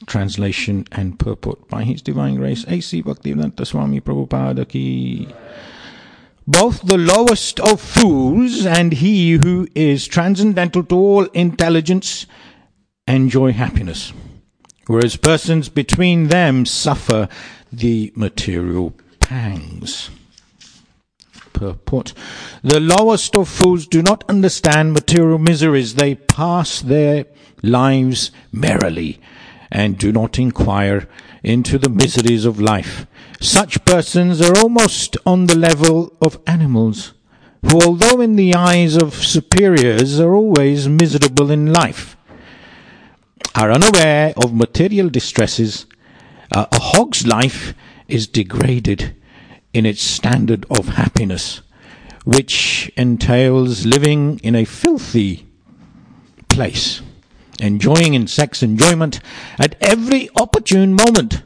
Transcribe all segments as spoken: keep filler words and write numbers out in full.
translation and purport by His Divine Grace A C Bhaktivedanta Swami Prabhupada ki. Both the lowest of fools and he who is transcendental to all intelligence enjoy happiness, whereas persons between them suffer the material pangs. Purport. The lowest of fools do not understand material miseries. They pass their lives merrily and do not inquire into the miseries of life. Such persons are almost on the level of animals, who, although in the eyes of superiors, are always miserable in life, are unaware of material distresses. Uh, a hog's life is degraded in its standard of happiness, which entails living in a filthy place, enjoying in sex enjoyment at every opportune moment,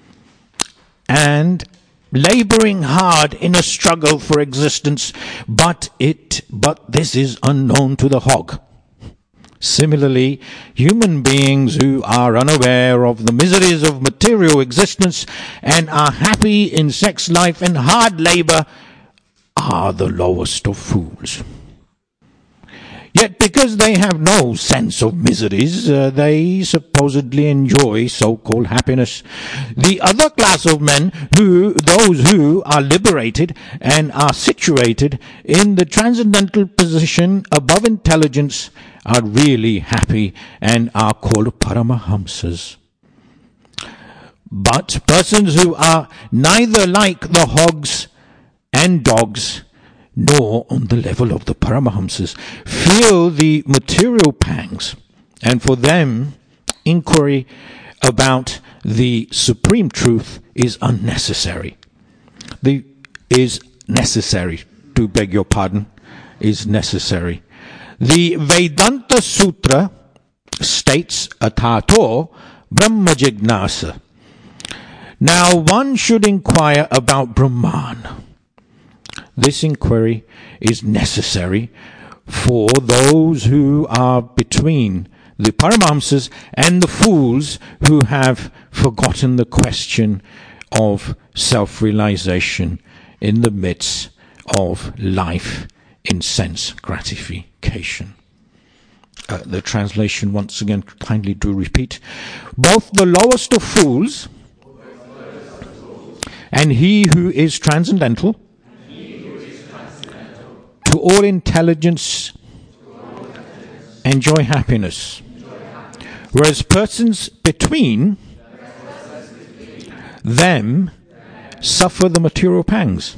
and laboring hard in a struggle for existence, but it but this is unknown to the hog. Similarly, human beings who are unaware of the miseries of material existence and are happy in sex life and hard labor are the lowest of fools. Yet because they have no sense of miseries, uh, they supposedly enjoy so-called happiness. The other class of men, who those who are liberated and are situated in the transcendental position above intelligence, are really happy and are called Paramahamsas. But persons who are neither like the hogs and dogs nor on the level of the Paramahamsas feel the material pangs, and for them inquiry about the supreme truth is unnecessary. The is necessary, to beg your pardon, is necessary. The Vedanta Sutra states Atato Brahma Jignasa. Now one should inquire about Brahman. This inquiry is necessary for those who are between the Paramahamsas and the fools who have forgotten the question of self-realization in the midst of life in sense gratification. Uh, the translation once again, kindly do repeat. Both the lowest of fools and he who is transcendental to all intelligence enjoy happiness, whereas persons between them suffer the material pangs.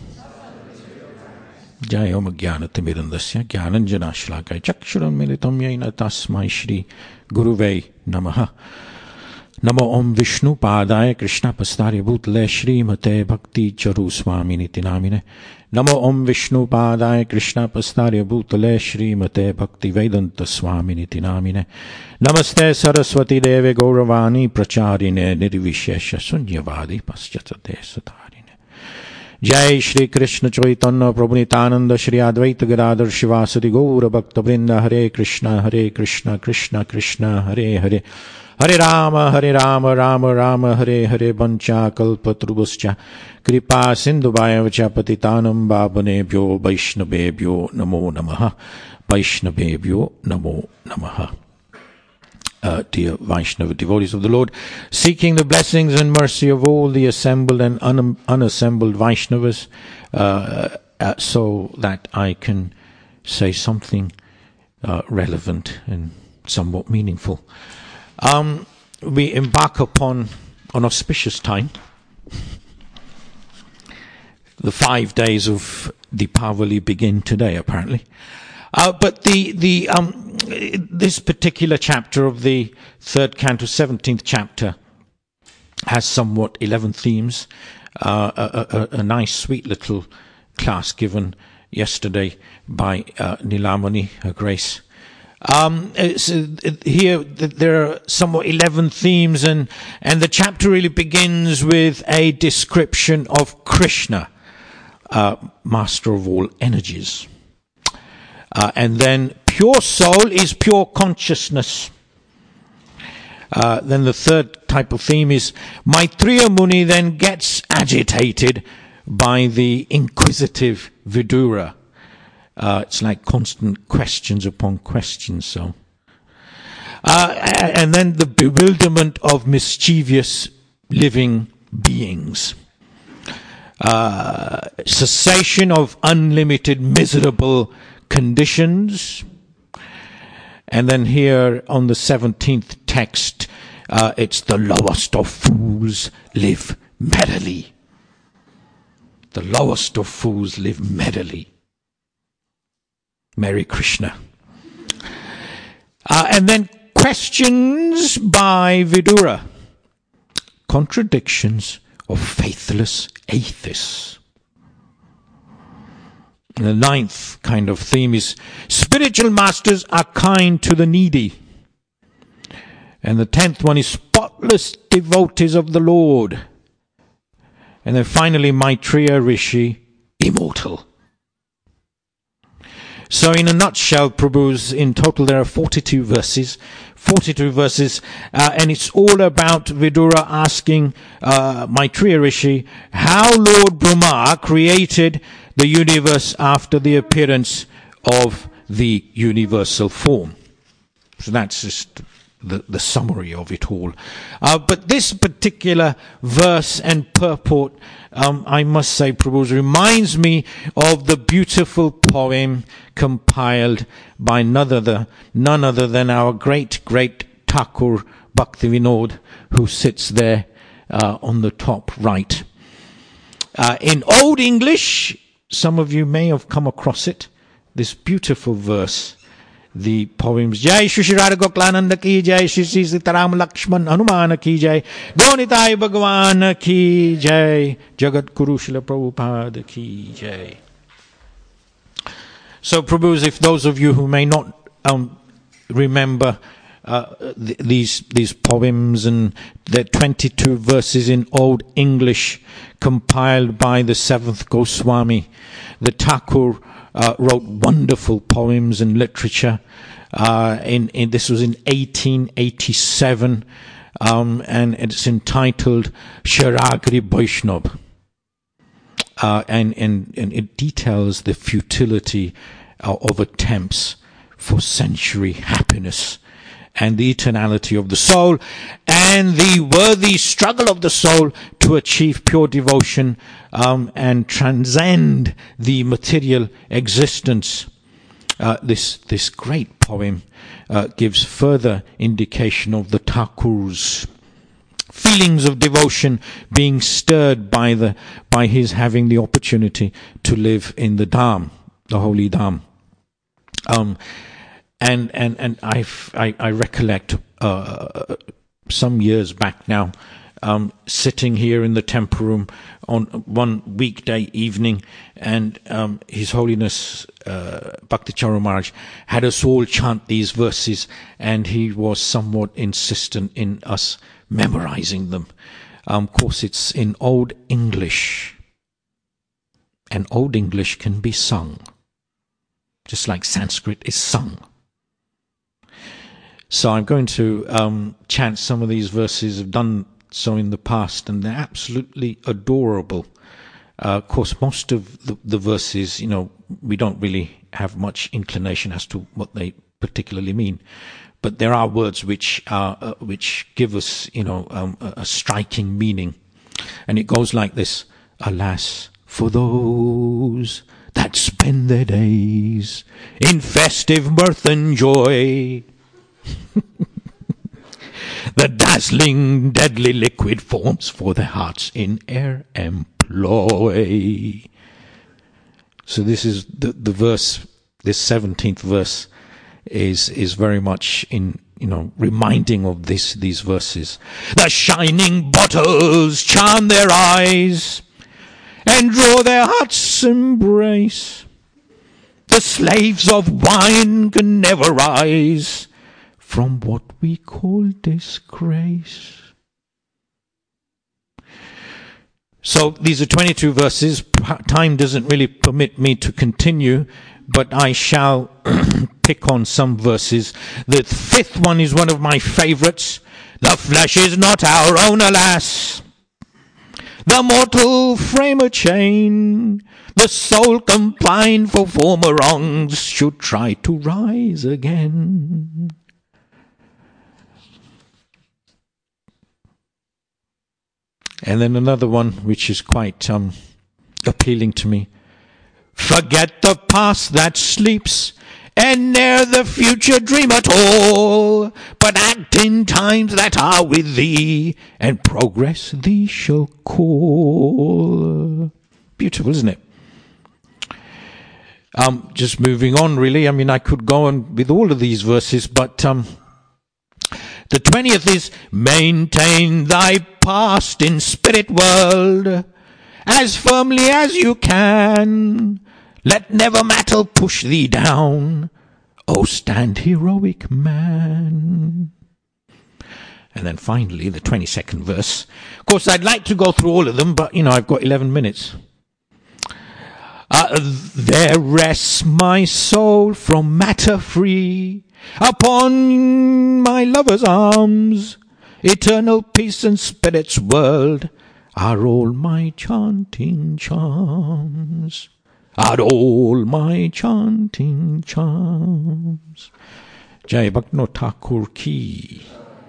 Jai Om Jnanatimidandasya Jnananjanashlakaya Chakshurunmilitam Yena Tasmai Shri Guruve Namaha. Namo Om Vishnu Padaya Krishna Pastari Bhutale Shri Mate Bhakti Charu Swami Niti Namine. Namo Om Vishnu Padaya Krishna Pastari Bhutale Shri Mate Bhakti Vedanta Swami Niti Namine. Namaste Saraswati Deve Gauravani Pracharine Nirvishesha Sunyavadi Paschate Satarine. Jai Shri Krishna Chaitanya Prabhu Nityananda Shri Advaita Gadadhar Shivasati Gaura Bhakta Vrinda. Hare Krishna Hare Krishna Krishna Krishna Hare Hare Hare Rama Hare Rama Rama Rama Hare Hare Vancha Kalpatrubhascha Kripa Sindhubhaya Vacha Patitanam Bhavanebhyo Vaishnavebhyo Namo Namaha. Vaishnavebhyo Namo Namaha. Uh, dear Vaishnava devotees of the Lord, seeking the blessings and mercy of all the assembled and un- unassembled Vaishnavas, uh, uh, so that I can say something uh, relevant and somewhat meaningful. Um, we embark upon an auspicious time. The five days of Deepavali begin today, apparently. Uh, but the the um, this particular chapter of the third canto, seventeenth chapter, has somewhat eleven themes. Uh, a, a, a nice, sweet little class given yesterday by uh, Nilamani, Her Grace. Um, so here there are somewhat eleven themes, and and the chapter really begins with a description of Krishna, uh, master of all energies. Uh, and then pure soul is pure consciousness. Uh, then the third type of theme is Maitreya Muni then gets agitated by the inquisitive Vidura. Uh, it's like constant questions upon questions. So, uh, and then the bewilderment of mischievous living beings. Uh, cessation of unlimited miserable conditions. And then here on the seventeenth text, uh, it's the lowest of fools live merrily. The lowest of fools live merrily. Merry Krishna. Uh, and then questions by Vidura. Contradictions of faithless atheists. And the ninth kind of theme is spiritual masters are kind to the needy. And the tenth one is spotless devotees of the Lord. And then finally Maitreya Rishi, immortal. So in a nutshell, Prabhus, in total there are forty-two verses, forty-two verses, uh, and it's all about Vidura asking uh, Maitreya Rishi how Lord Brahma created the universe after the appearance of the universal form. So that's just the, the summary of it all. Uh, but this particular verse and purport, um, I must say, Prabhu, reminds me of the beautiful poem compiled by none other, none other than our great, great Thakur Bhaktivinoda, who sits there uh, on the top right. Uh, in Old English, some of you may have come across it, this beautiful verse. The poems Jai Shri Radha Goklananda ki Jai, Shri Shri Sitaram Lakshman Hanumana ki Jai, Gonitai Bhagwan ki Jai, Jagat Guru Srila Prabhupada ki Jai. So, Prabhus, if those of you who may not um, remember uh, th- these these poems, and the twenty-two verses in Old English compiled by the seventh Goswami, the Thakur Uh, wrote wonderful poems and literature. Uh, in, in this was in eighteen eighty-seven, um, and it's entitled Sharagri Vaishnav. Uh, and, and, and it details the futility uh, of attempts for sensuary happiness and the eternality of the soul and the worthy struggle of the soul to achieve pure devotion um, and transcend the material existence. Uh, this this great poem uh, gives further indication of the Thakur's feelings of devotion being stirred by the by his having the opportunity to live in the Dham, the holy Dham. Um, And and and I've, I I recollect uh, some years back now, um, sitting here in the temple room on one weekday evening, and um, His Holiness uh, Bhakti Charu Maharaj had us all chant these verses, and he was somewhat insistent in us memorizing them. Um, of course, it's in Old English, and Old English can be sung, just like Sanskrit is sung. So I'm going to um, chant some of these verses. I've done so in the past, and they're absolutely adorable. Uh, of course, most of the, the verses, you know, we don't really have much inclination as to what they particularly mean. But there are words which are, uh, which give us, you know, um, a, a striking meaning. And it goes like this: alas, for those that spend their days in festive mirth and joy, the dazzling, deadly liquid forms for their hearts in air employ. So this is the, the verse, this seventeenth verse is is very much in, you know, reminding of this these verses. The shining bottles charm their eyes and draw their hearts' embrace. The slaves of wine can never rise from what we call disgrace. So these are twenty-two verses. Time doesn't really permit me to continue, but I shall pick on some verses. The fifth one is one of my favorites. The flesh is not our own, alas. The mortal frame a chain. The soul confined for former wrongs should try to rise again. And then another one which is quite um, appealing to me. Forget the past that sleeps, and ne'er the future dream at all, but act in times that are with thee, and progress thee shall call. Beautiful, isn't it? Um, just moving on, really. I mean, I could go on with all of these verses, but um, the twentieth is, maintain thy past in spirit world as firmly as you can. Let never matter push thee down. Oh, stand heroic man. And then finally, the twenty-second verse. Of course, I'd like to go through all of them, but, you know, I've got eleven minutes. Uh, there rests my soul from matter free upon my lover's arms. Eternal peace and spirit's world are all my chanting charms. Are all my chanting charms. Jai Bhaktivinoda Thakur ki.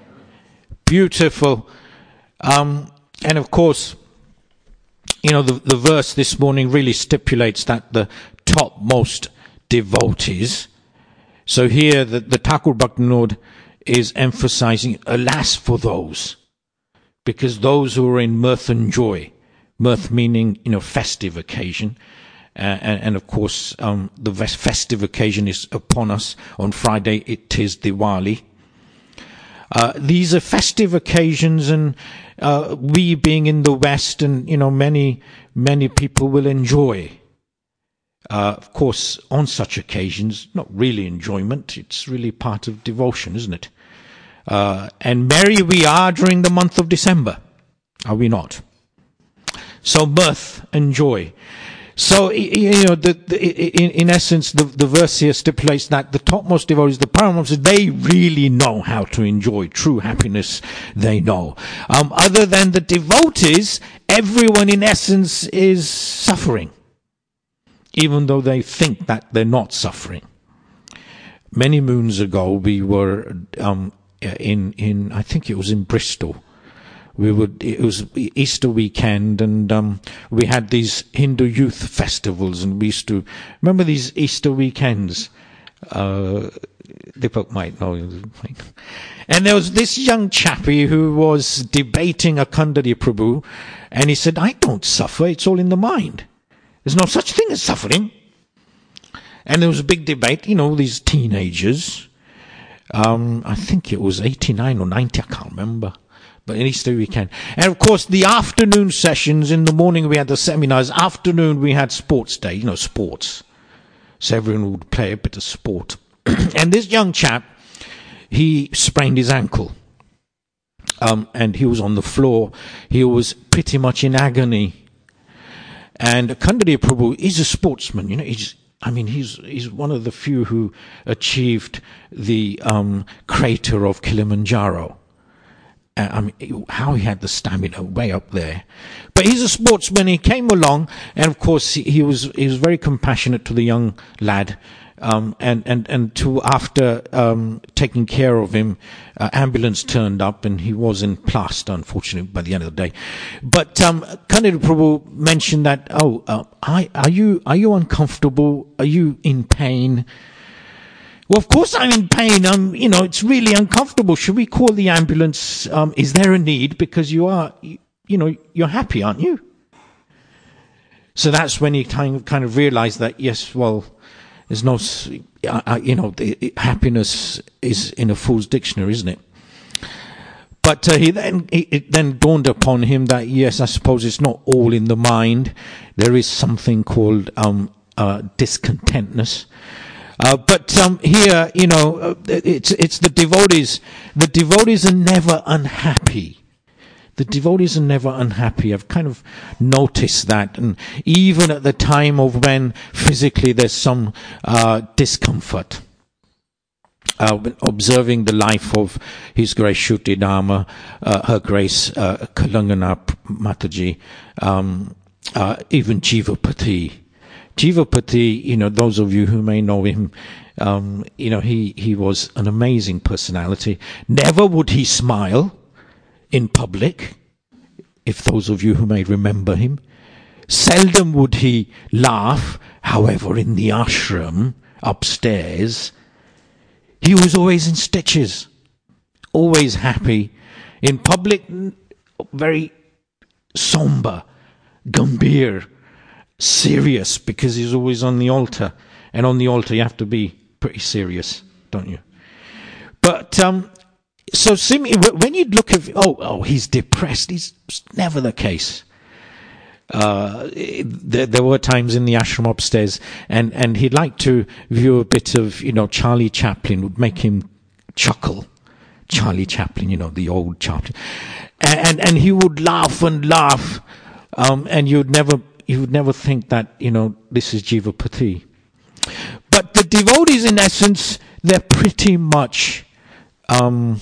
Beautiful. Um, and of course, you know, the, the verse this morning really stipulates that the topmost devotees. So here the, the Thakur Bhaktivinoda is emphasizing, alas for those, because those who are in mirth and joy, mirth meaning, you know, festive occasion, uh, and, and of course um, the festive occasion is upon us on Friday. It is Diwali. Uh, these are festive occasions, and uh, we being in the West, and you know, many many people will enjoy. Uh, of course, on such occasions, not really enjoyment; it's really part of devotion, isn't it? Uh, and merry we are during the month of December, are we not? So mirth and joy. So, you know, the, the, in, in essence, the, the verse here stipulates that the topmost devotees, the paramount, they really know how to enjoy true happiness. They know. Um, other than the devotees, everyone in essence is suffering, even though they think that they're not suffering. Many moons ago, we were um, in in I think it was in Bristol. We would, it was Easter weekend, and um, we had these Hindu youth festivals, and we used to remember these Easter weekends. Uh, Deepak might know. And there was this young chappie who was debating Akhandari Prabhu, and he said, "I don't suffer; it's all in the mind. There's no such thing as suffering." And there was a big debate. You know, these teenagers. Um, I think it was eighty-nine or ninety. I can't remember. But in Easter weekend. And of course, the afternoon sessions, in the morning we had the seminars, afternoon we had sports day, you know, sports. So everyone would play a bit of sport. And this young chap, he sprained his ankle. Um, and he was on the floor. He was pretty much in agony. And Akhandari Prabhu is a sportsman, you know, he's, I mean, he's, he's one of the few who achieved the um, crater of Kilimanjaro. Uh, I mean, how he had the stamina way up there. But he's a sportsman. He came along, and of course, he, he was he was very compassionate to the young lad. Um, and, and, and to, after um, taking care of him, uh, ambulance turned up, and he was in plaster, unfortunately, by the end of the day. But um, Akhandari Prabhu mentioned that, oh, uh, I, are you are you uncomfortable? Are you in pain? Well, of course I'm in pain. I'm, you know, it's really uncomfortable. Should we call the ambulance? Um, is there a need? Because you are, you, you know, you're happy, aren't you? So that's when he kind of, kind of realized that, yes, well, there's no, uh, you know, the, it, happiness is in a fool's dictionary, isn't it? But uh, he then, it, it then dawned upon him that, yes, I suppose it's not all in the mind. There is something called um, uh, discontentness. Uh, but um, here, you know, uh, it's it's the devotees. The devotees are never unhappy. The devotees are never unhappy. I've kind of noticed that, and even at the time of when physically there's some uh, discomfort. uh, observing the life of His Grace Shuti Dharma, uh, Her Grace uh, Kalangana Mataji, um, uh, even Jivapati. Jivapati, you know, those of you who may know him, um, you know, he, he was an amazing personality. Never would he smile in public, if those of you who may remember him. Seldom would he laugh. However, in the ashram upstairs, he was always in stitches, always happy. In public, very somber, gambhir, serious, because he's always on the altar. And on the altar you have to be pretty serious, don't you? But, um, so when you look at, oh, oh, he's depressed, it's never the case. Uh, there, there were times in the ashram upstairs, and, and he'd like to view a bit of, you know, Charlie Chaplin, would make him chuckle. Charlie Chaplin, you know, the old Chaplin. And, and, and he would laugh and laugh, um, and you'd never, you would never think that, you know, this is Jivapati. But the devotees, in essence, they're pretty much, um,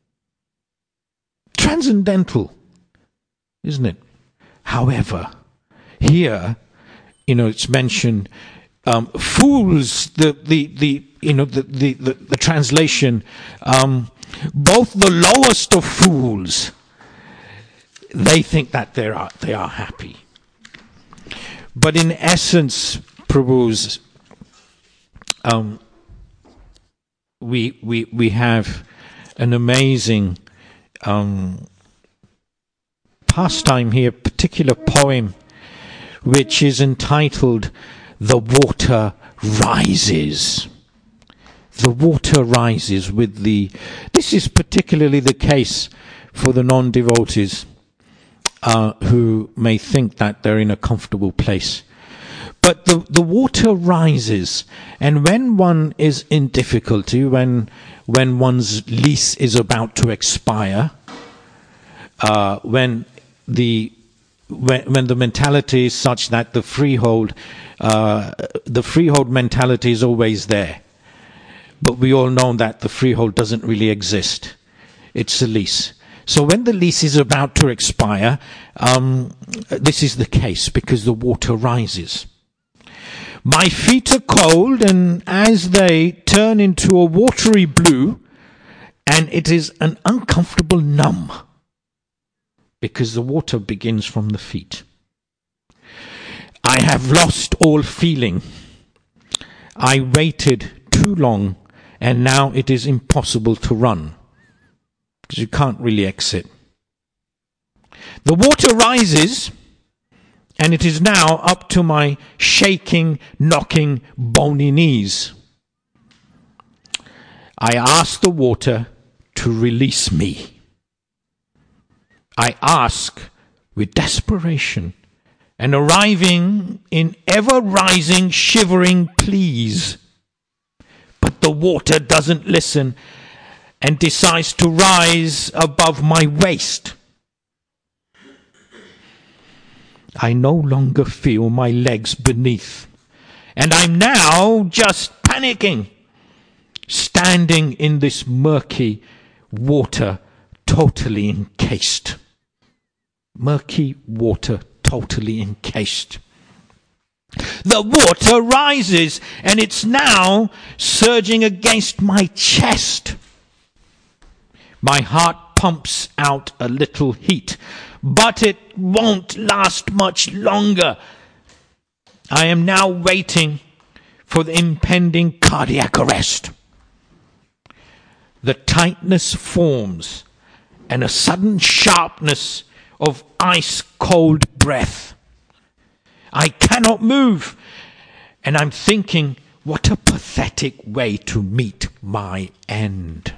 transcendental, isn't it? However, here, you know, it's mentioned, um, fools, the, the, the, you know, the, the, the, the translation, um, both the lowest of fools, they think that they are, they are happy. But in essence, Prabhu's, um, we, we, we have an amazing, um, pastime here, particular poem, which is entitled "The Water Rises." The water rises with the. This is particularly the case for the non-devotees uh, who may think that they're in a comfortable place. But the the water rises, and when one is in difficulty, when when one's lease is about to expire, uh, when the When, when the mentality is such that the freehold, uh, the freehold mentality is always there. But we all know that the freehold doesn't really exist. It's a lease. So when the lease is about to expire, um, this is the case because the water rises. My feet are cold, and as they turn into a watery blue, and it is an uncomfortable numb, because the water begins from the feet. I have lost all feeling. I waited too long, and now it is impossible to run, because you can't really exit. The water rises, and it is now up to my shaking, knocking, bony knees. I ask the water to release me. I ask with desperation, and arriving in ever-rising, shivering pleas. But the water doesn't listen and decides to rise above my waist. I no longer feel my legs beneath, and I'm now just panicking, standing in this murky water, totally encased. Murky water, totally encased. The water rises, and it's now surging against my chest. My heart pumps out a little heat, but it won't last much longer. I am now waiting for the impending cardiac arrest. The tightness forms, and a sudden sharpness of ice-cold breath. I cannot move, and I'm thinking, what a pathetic way to meet my end.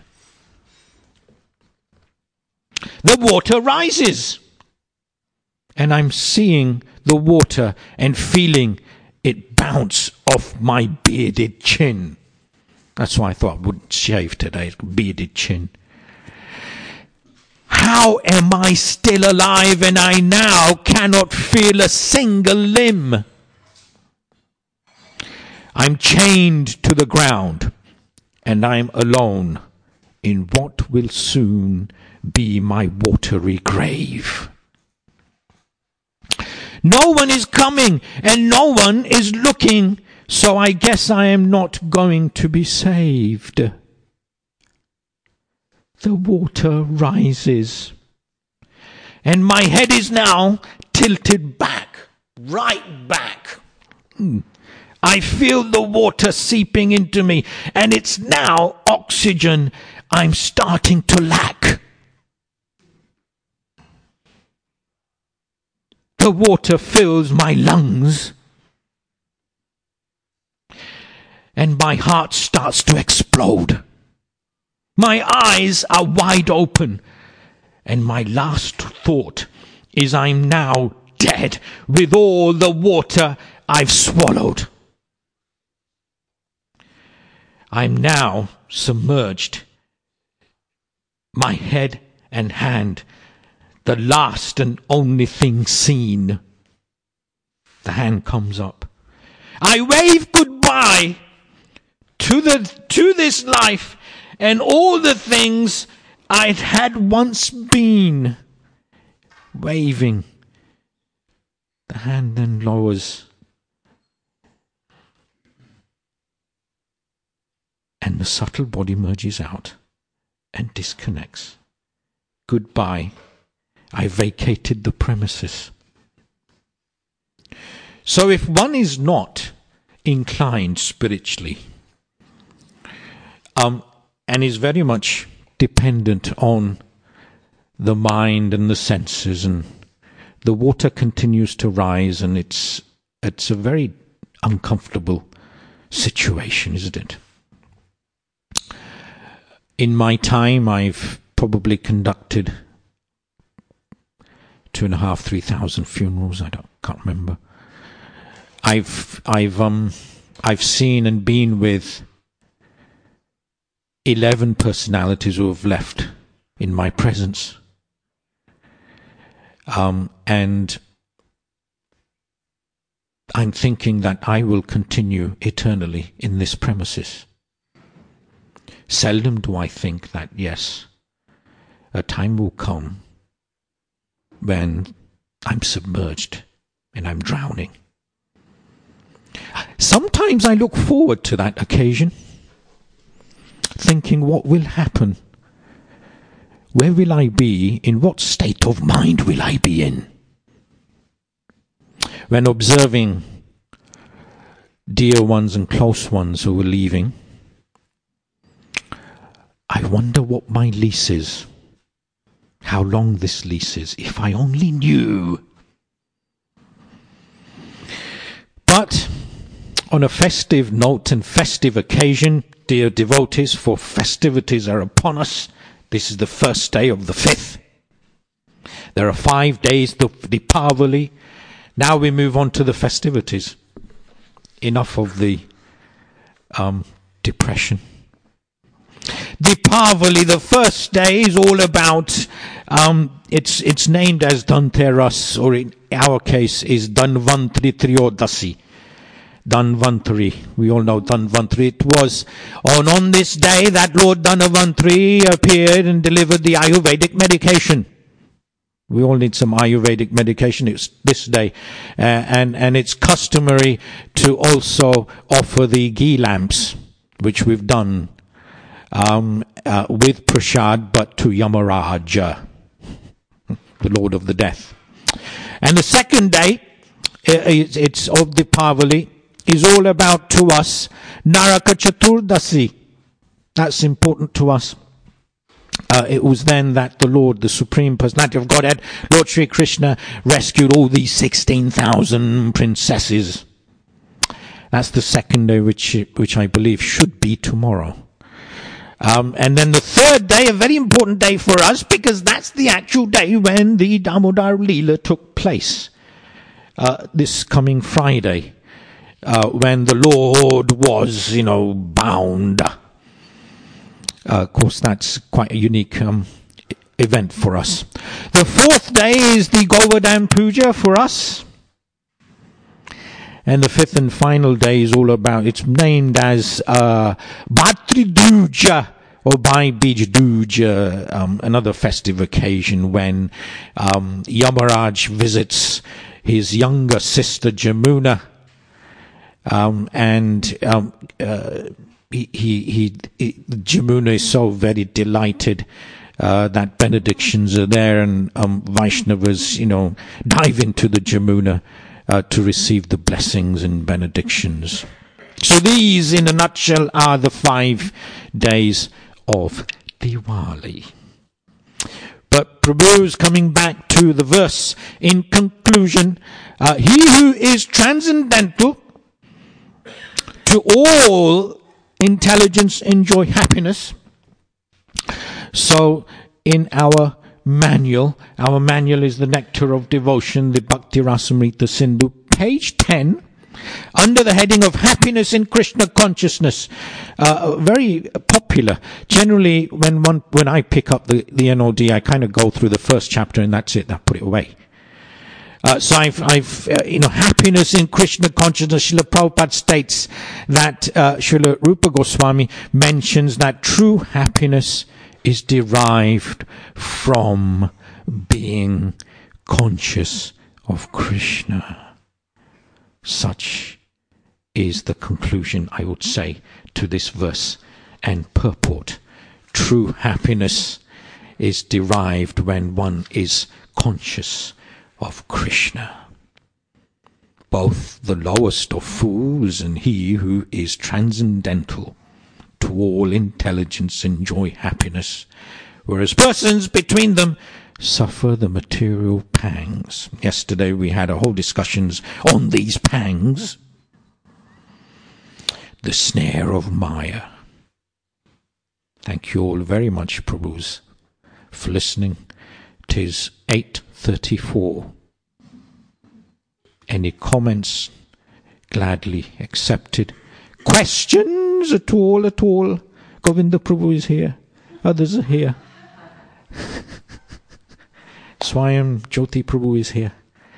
The water rises, and I'm seeing the water and feeling it bounce off my bearded chin. That's why I thought I wouldn't shave today, bearded chin. How am I still alive, and I now cannot feel a single limb? I'm chained to the ground. and I'm alone in what will soon be my watery grave. No one is coming and no one is looking, so I guess I am not going to be saved. The water rises, and my head is now tilted back, right back. I feel the water seeping into me, and it's now oxygen I'm starting to lack. The water fills my lungs, and my heart starts to explode. My eyes are wide open, and my last thought is I'm now dead with all the water I've swallowed. I'm now submerged, my head and hand, the last and only thing seen. The hand comes up. I wave goodbye to the to this life and all the things I'd had once been. Waving. The hand then lowers. And the subtle body merges out and disconnects. Goodbye. I vacated the premises. So if one is not inclined spiritually, um, and is very much dependent on the mind and the senses, and the water continues to rise, and it's it's a very uncomfortable situation, isn't it? In my time, I've probably conducted two and a half, three thousand funerals. I don't, can't remember. I've, I've, um, I've seen and been with eleven personalities who have left in my presence, um, and I'm thinking that I will continue eternally in this premises. Seldom do I think that, yes, a time will come when I'm submerged and I'm drowning. Sometimes I look forward to that occasion, thinking what will happen? Where will I be? In what state of mind will I be in? When observing dear ones and close ones who are leaving, I wonder what my lease is. How long this lease is, if I only knew. But on a festive note and festive occasion, dear devotees, for festivities are upon us. This is the first day of the fifth. There are five days to Deepavali. Now we move on to the festivities. Enough of the um, depression. Deepavali, the first day, is all about, um, it's it's named as Dhanteras, or in our case is Dhanvantri Triyodasi. Dhanvantri, we all know Dhanvantri. It was on, on this day that Lord Dhanvantri appeared and delivered the Ayurvedic medication. We all need some Ayurvedic medication. It's this day. Uh, and, and it's customary to also offer the ghee lamps, which we've done Um, uh, with prasad, but to Yamaraja, the Lord of the Death. And the second day, it's, it's of Deepavali, is all about to us Naraka Chaturdasi. That's important to us. Uh, it was then that the Lord, the Supreme Personality of Godhead, Lord Sri Krishna, rescued all these sixteen thousand princesses. That's the second day, which which I believe should be tomorrow. Um, and then the third day, a very important day for us, because that's the actual day when the Damodar Leela took place. Uh, this coming Friday, uh, when the Lord was, you know, bound. Uh, of course, that's quite a unique um, event for us. The fourth day is the Govardhan Puja for us. And the fifth and final day is all about, it's named as uh, Bhatri Duja, or Bhai Bij Duja, um, another festive occasion when um, Yamaraj visits his younger sister Jamuna, um, and um, uh, he, he, he, he, Jamuna is so very delighted uh, that benedictions are there, and um, Vaishnavas, you know, dive into the Jamuna Uh, to receive the blessings and benedictions. So these, in a nutshell, are the five days of Diwali. But Prabhu's coming back to the verse. In conclusion, uh, he who is transcendental to all intelligence enjoy happiness. So in our manual. Our manual is the Nectar of Devotion, the Bhakti Rasamrita Sindhu, page ten, under the heading of Happiness in Krishna Consciousness. Uh, very popular. Generally, when one when I pick up the, the N O D, I kind of go through the first chapter and that's it. I put it away. Uh, so I've, I've uh, you know, happiness in Krishna consciousness. Srila Prabhupada states that uh, Srila Rupa Goswami mentions that true happiness is derived from being conscious of Krishna. Such is the conclusion, I would say, to this verse and purport. True happiness is derived when one is conscious of Krishna. Both the lowest of fools and he who is transcendental to all intelligence enjoy happiness, whereas persons between them suffer the material pangs. Yesterday we had a whole discussions on these pangs. The snare of Maya. Thank you all very much, Prabhus, for listening. 'Tis eight thirty-four. Any comments? Gladly accepted. Questions at all, at all? Govinda Prabhu is here. Others are here. Swayam Jyoti Prabhu is here.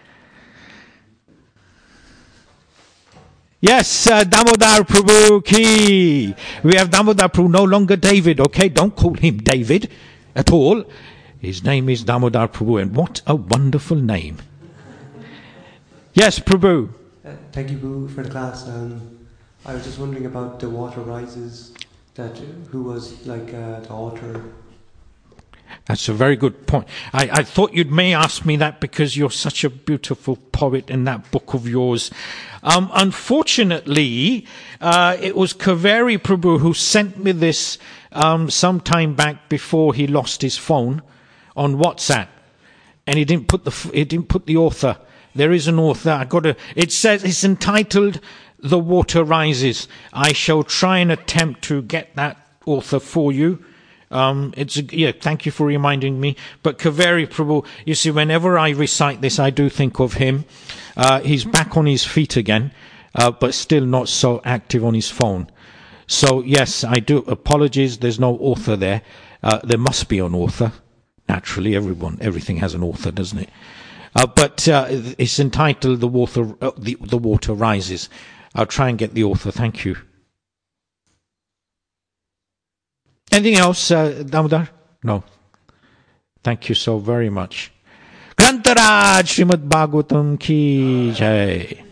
Yes, uh, Damodar Prabhu ki. We have Damodar Prabhu, no longer David, okay? Don't call him David at all. His name is Damodar Prabhu, and what a wonderful name. Yes, Prabhu. Uh, thank you, Prabhu, for the class. Um, I was just wondering about the water rises, that who was like uh, the author. That's a very good point. I, I thought you'd may ask me that because you're such a beautiful poet in that book of yours. Um, unfortunately, uh, it was Kaveri Prabhu who sent me this um, some time back before he lost his phone on WhatsApp, and he didn't put the he didn't put the author. There is an author. I got to. It says it's entitled "The Water Rises." I shall try and attempt to get that author for you. Um, it's a, yeah. Thank you for reminding me. But Kaveri Prabhu, you see, whenever I recite this, I do think of him. Uh, he's back on his feet again, uh, but still not so active on his phone. So yes, I do. Apologies. There's no author there. Uh, there must be an author. Naturally, everyone, everything has an author, doesn't it? Uh, but uh, it's entitled "The Water, uh, the, the Water Rises." I'll try and get the author. Thank you. Anything else, uh, Damodar? No. Thank you so very much. Grantaraj Srimad Bhagavatam ki jai.